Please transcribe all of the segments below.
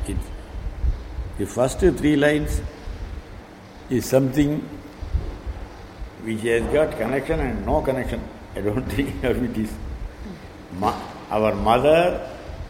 It, the first 3 lines is something which has got connection and no connection. I don't think how it is. Our mother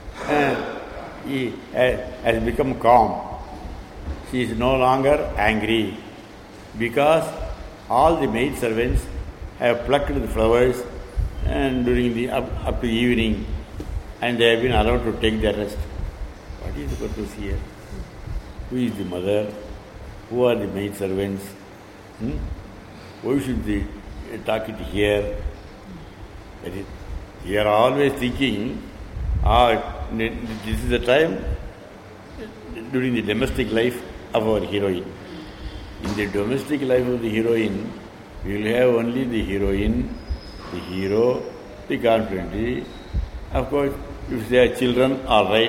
has become calm. She is no longer angry because all the maid servants have plucked the flowers and during the up to the evening, and they have been allowed to take their rest. What is the purpose here? Who is the mother? Who are the maid servants? Why should they talk it here? That is, we are always thinking, this is the time during the domestic life of our heroine. In the domestic life of the heroine, we will have only the heroine, the hero, the confidante. Of course, if they are children, all right.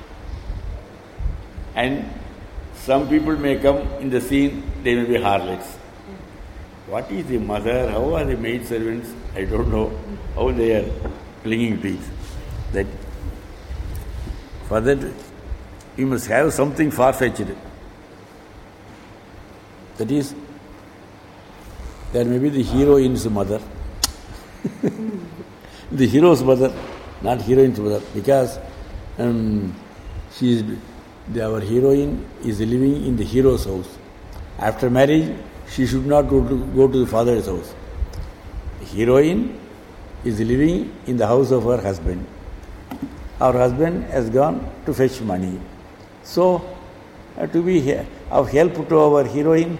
And some people may come in the scene, they may be harlots. What is the mother? How are the maid servants? I don't know how they are clinging to it. That for that, you must have something far-fetched. That is, there may be the heroine's mother, the hero's mother, not heroine's mother, because our heroine is living in the hero's house. After marriage, she should not go to the father's house. The heroine is living in the house of her husband. Our husband has gone to fetch money. So, to be of help to our heroine,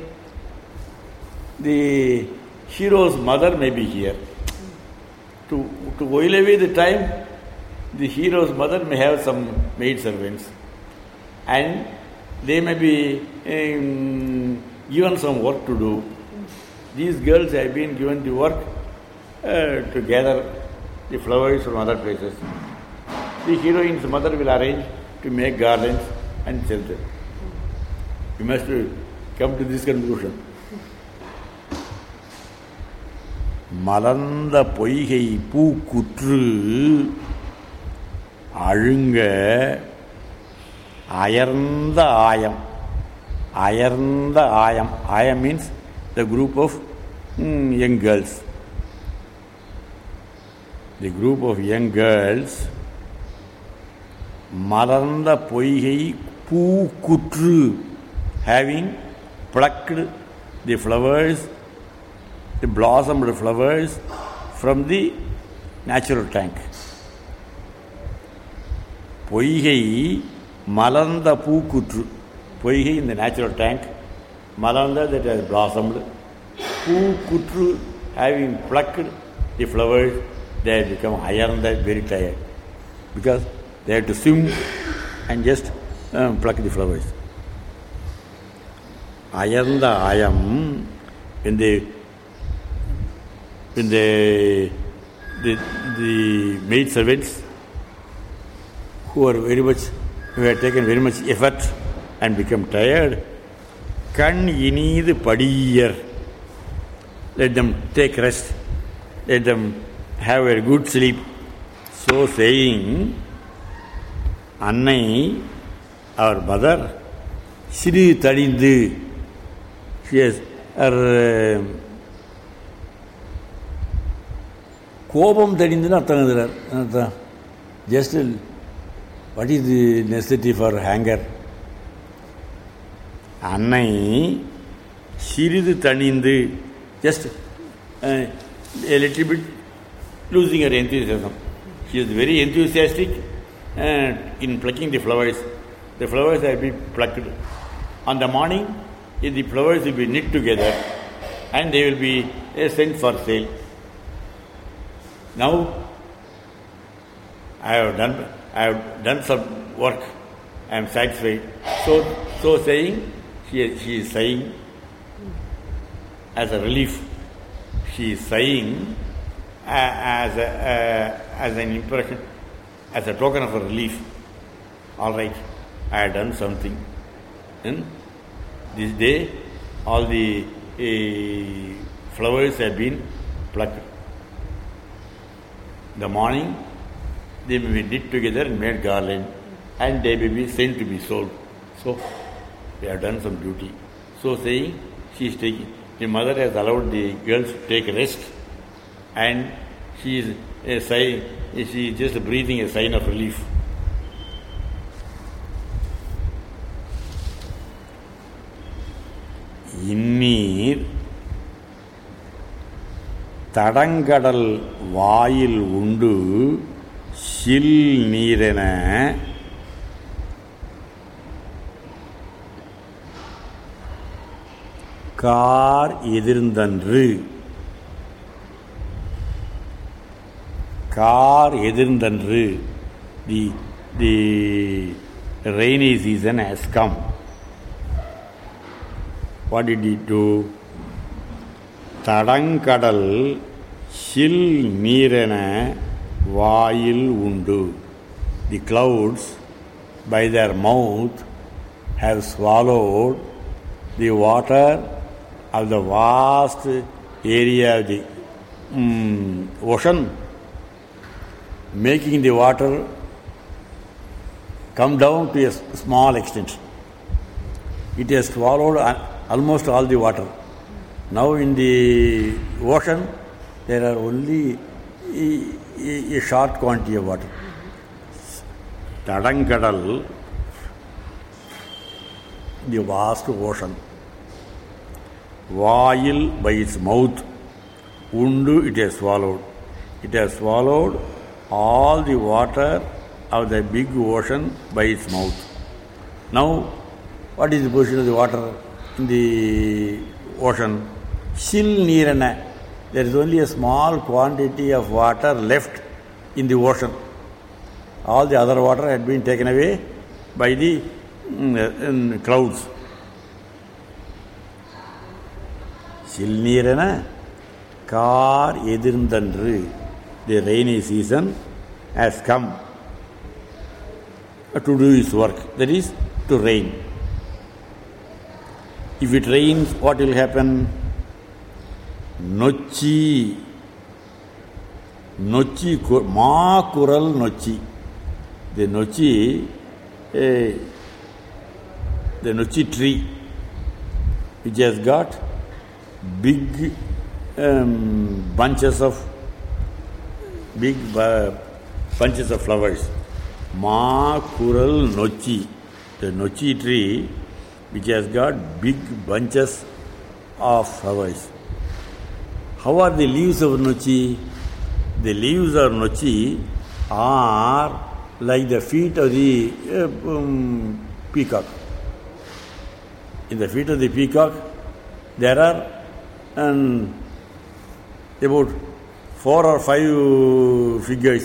the hero's mother may be here. To while away the time, the hero's mother may have some maid servants, and they may be given some work to do. These girls have been given the work to gather the flowers from other places. The heroine's mother will arrange to make garlands and sell them. You must come to this conclusion. மலர்ந்த பொய்கை பூக்குற்று அழுங்க அயர்ந்த ஆயம். Ayarnda Ayam. Ayam means the group of young girls. The group of young girls. Malarnda Poigai Poo Kutru, having plucked the flowers, the blossomed flowers from the natural tank. Poigai Malarnda Poo Kutru. Poigai in the natural tank, Malanda that has blossomed, Poo Kutru having plucked the flowers, they have become Ayarnda, very tired. Because they have to swim and just pluck the flowers. Ayarnda Ayam, when the maid servants who have taken very much effort and become tired, Kan Inid Padiyar, let them take rest, let them have a good sleep. So saying, Annai, our mother, Sri Tadindu, she has her Kobam Tadindu, just what is the necessity for anger? Annai, Shiridu Tanindu, just a little bit losing her enthusiasm. She is very enthusiastic in plucking the flowers. The flowers have been plucked. On the morning, the flowers will be knit together and they will be sent for sale. Now, I have done some work. I am satisfied. So saying, she is sighing as a relief. She is sighing as an impression, as a token of a relief. All right, I have done something. This day, all the flowers have been plucked. The morning, they may be knit together and made garland. and they may be sent to be sold. So they have done some duty. So saying, she is taking, the mother has allowed the girls to take rest, and she is just breathing a sign of relief. இந்நீர் தடங்கடல் வாயில் உண்டு சில் நீரென கார் எதிர்ந்தன்று. கார் எதிர்ந்தன்று. The rainy season has come. What did he do? தடங்கடல் சில் நீரென வாயில் உண்டு. The clouds by their mouth have swallowed the water of the vast area of the ocean, making the water come down to a small extent. It has swallowed almost all the water. Now in the ocean there are only a short quantity of water. Tadankadal, the vast ocean. Vail, by its mouth. Undu, it has swallowed. It has swallowed all the water of the big ocean by its mouth. Now, what is the position of the water in the ocean? Shil neerana. There is only a small quantity of water left in the ocean. All the other water had been taken away by the clouds. Silnirana kar edirndandru. The rainy season has come to do its work, that is, to rain. If it rains, what will happen? Nochi, ma kural nochi. The nochi tree, which has got big bunches of flowers. Ma kural nochi, the nochi tree, which has got big bunches of flowers. How are the leaves of nochi? The leaves of nochi are like the feet of the peacock. In the feet of the peacock, there are about 4 or 5 figures.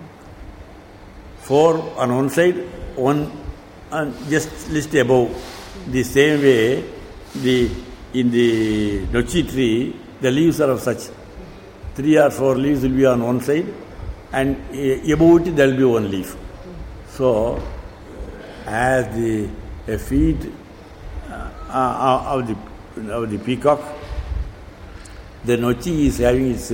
4 on one side, one and just list above. The same way, in the nochi tree, the leaves are of such. 3 or 4 leaves will be on one side, and above it there will be one leaf. So, as the feet of the peacock, the nochi is having its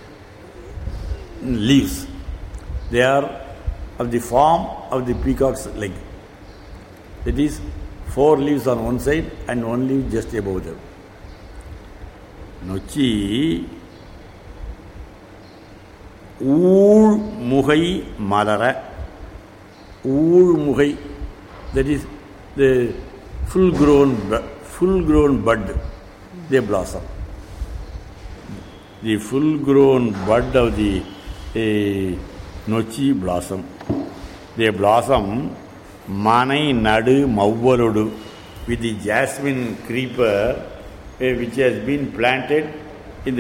leaves. They are of the form of the peacock's leg. That is, 4 leaves on one side and 1 leaf just above them. Nochi ஊழ் முகை மலர. ஊழ் முகை, that is the full grown bud, they blossom. The full grown bud of the nochi blossom. They blossom manai nadu mavvaludu, with the jasmine creeper which has been planted in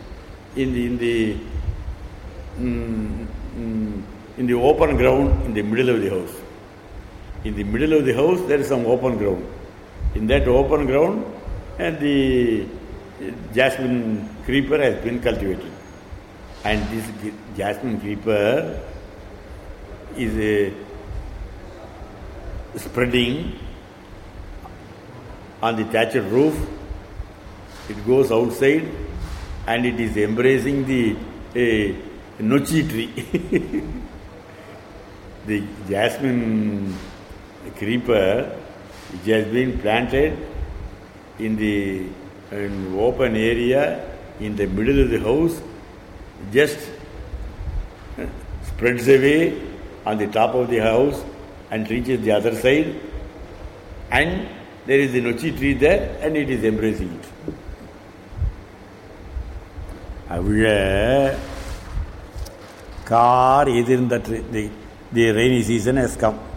the open ground in the middle of the house. In the middle of the house there is some open ground. In that open ground the jasmine creeper has been cultivated. And this jasmine creeper is spreading on the thatched roof. It goes outside and it is embracing the nochi tree. The jasmine a creeper which has been planted in the open area in the middle of the house, just spreads away on the top of the house and reaches the other side, and there is the nochi tree there and it is embracing it. Car is in the rainy season has come.